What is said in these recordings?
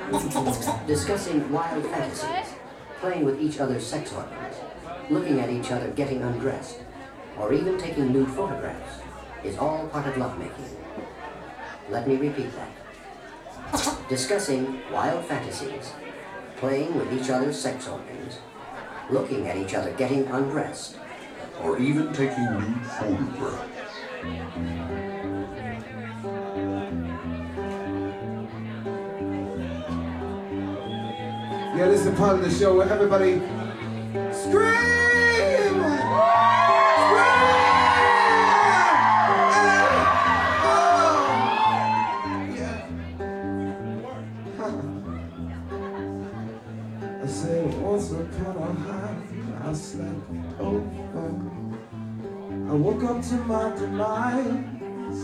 Discussing wild fantasies, playing with each other's sex organs, looking at each other getting undressed, or even taking nude photographs is all part of lovemaking. Let me repeat that. Discussing wild fantasies, playing with each other's sex organs, looking at each other getting undressed, or even taking nude photographs. Yeah, this is the part of the show where everybody scream! I say once upon a time I slept over. I woke up to my demise.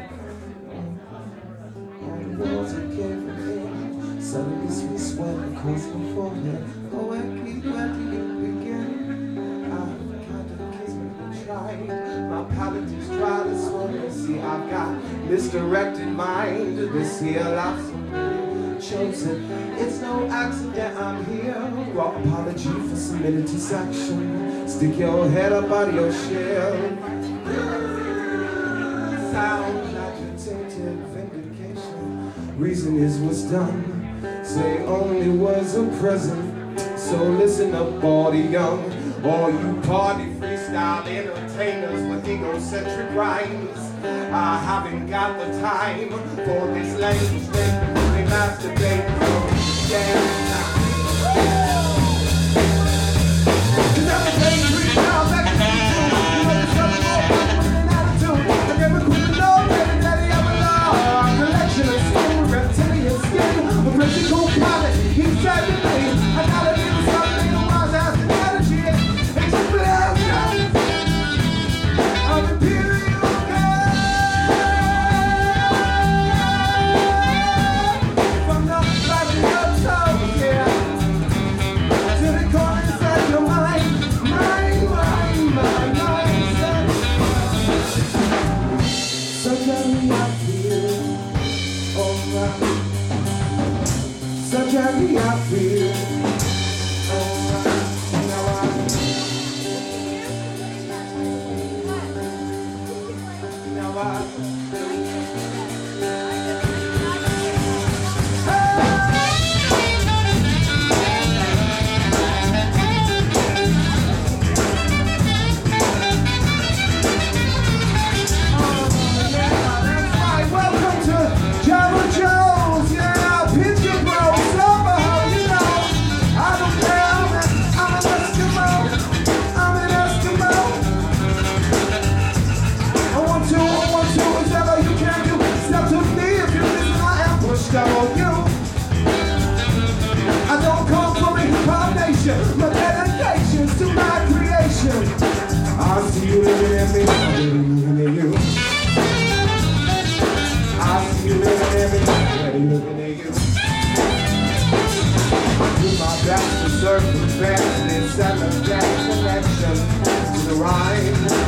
All the walls that came from me, suddenly sweet sweat across my forehead. Oh, where do you begin? I kind of kissed me, tried. My palate is dry this morning. See, I've got misdirected mind. This here life's chosen. It's no accident I'm here. Raw apology for submitting to section. Stick your head up out of your shell. Sound agitated vindication. Reason is what's done. Say only words of present. So listen up, all the young, all you party freestyle entertainers with egocentric rhymes. I haven't got the time for this lame thing. They masturbate from the my dedications to my creation. I see you living in me, I'm living in you. I see you living in me, I'm living in you. I do my best to circumvent this and that connection to the rhyme.